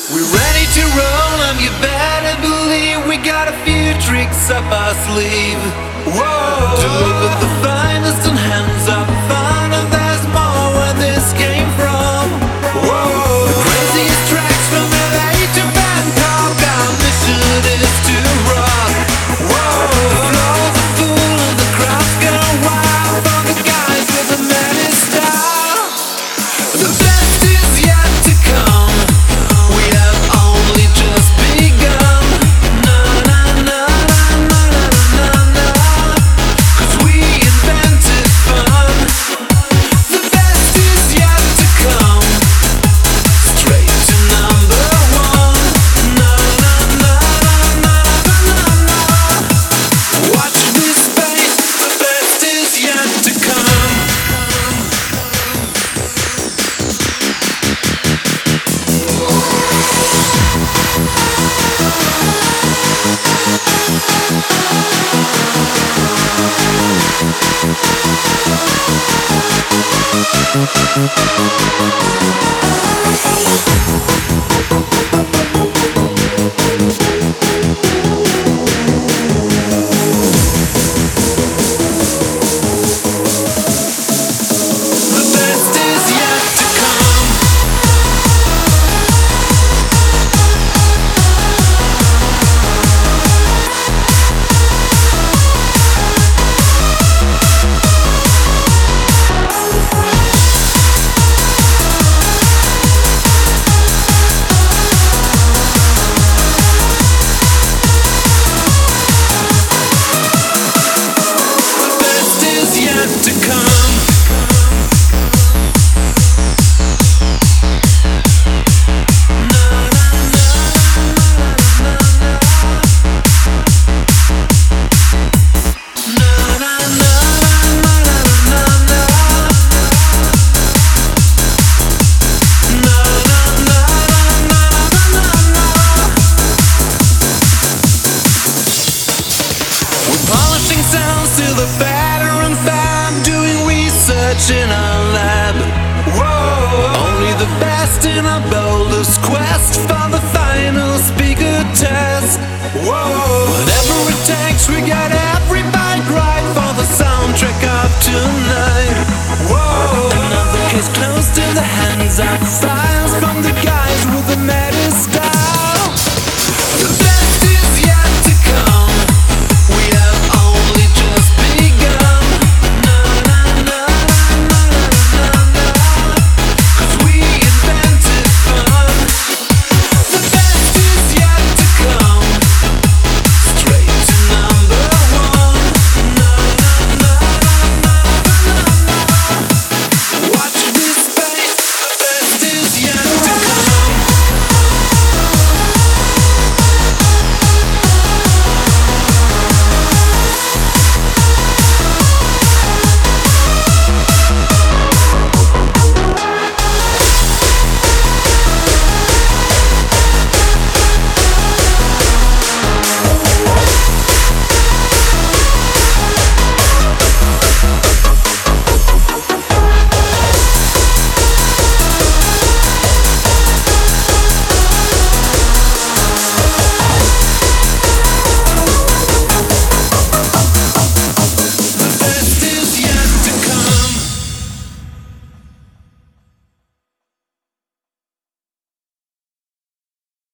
We're ready to roll and you better believe we got a few tricks up our sleeve. Whoa! Deliver the finest and hands up fun, and there's more where this came from. Whoa! The craziest tracks from LA to Bangkok, our mission is to rock. Whoa! The flow's are full and the crowd's go wild for the guys with the many style. The best is yet to come. We have only just begun. Na na na na na na na na. 'Cause we invented fun. The best is yet to come. Straight to number one. Na na na na na na na. Watch this space. The best is yet to come. The best is yet to come. The best is yet to come. Na na na na na na na na na. We're polishing sounds till the better and fab, doing research in our lab. Whoa! Only the best in our boldest quest for the final speaker test. Whoa! Whatever it takes, we got every bite right for the soundtrack of tonight. Whoa! Another case closed in the hands of fire.